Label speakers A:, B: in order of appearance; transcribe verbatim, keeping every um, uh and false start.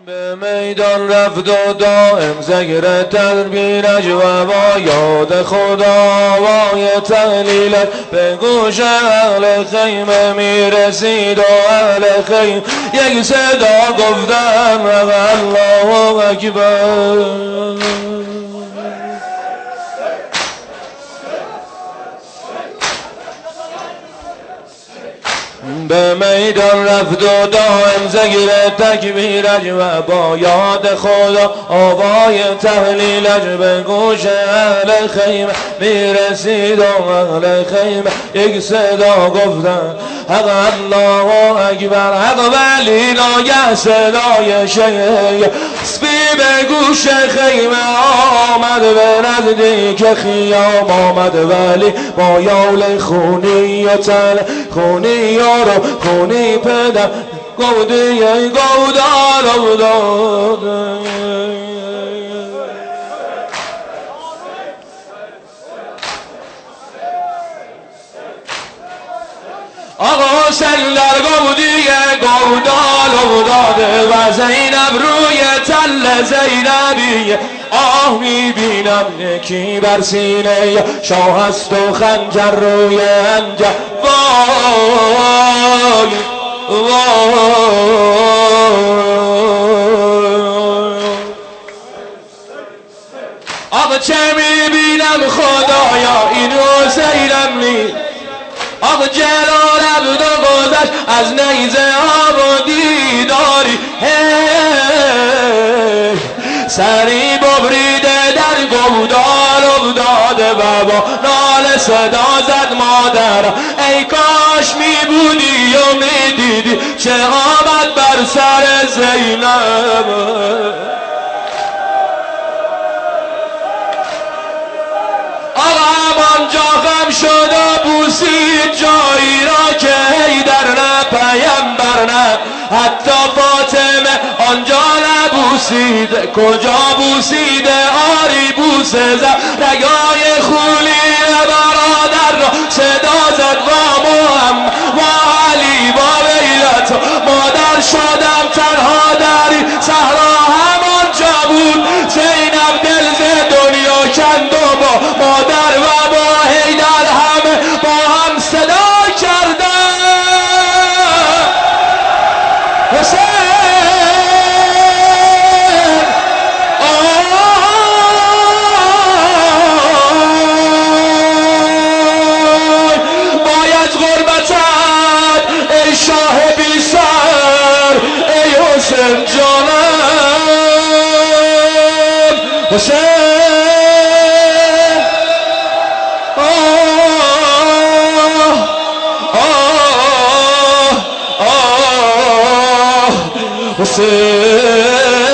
A: به میدان رفت و دائم ذکر تدبیرش و با یاد خدا وای تهلیلش به گوش اهل خیمه میرسید و اهل خیمه یک صدا گفتن الله اکبر. به میدان رفت و دائم ذکر تکبیرش و با یاد خدا آوای تهلیلش به گوش اهل خیمه میرسید و اهل خیمه یک صدا گفتن حق الله اکبر. حق ولی ناگه صدای شیخ به گوش خیمه آمد به نزدیک خیام آمد ولی با یال خونی و تن خونی یارو خونی پدر گودی گودال داد. آقا حسین در گودی گودال داده و زینب روی تل زینبی آه میبینم نکی بر سینه شاه است و خنجر روی انجر وای وای. آقا چه میبینم خدایا این حسینم نیست. آقا جلال عبد و گذشت از نیزه آب و دیداری سری ببریده در گودال افتاده و با ناله صدا زد مادر ای کاش می بودی و می دیدی چه آمد بر سر زینب. آقا همانجا غم شد و بوسید جایی را که حیدر نه پیمبر نه حتی فاطمه آنجا نبوسید. کجا بوسیده آری بوسه زد رگای خولی برادر را صدا زد و محمد و علی و ویلت مادر شدم تنها دری صحرا همانجا بود زینب دل ز دنیا کند و با مادر و با حیدر همه با هم صدا کردن حسین. باید غربتت ای شاه بی سر ای حسین جانم حسین. حسین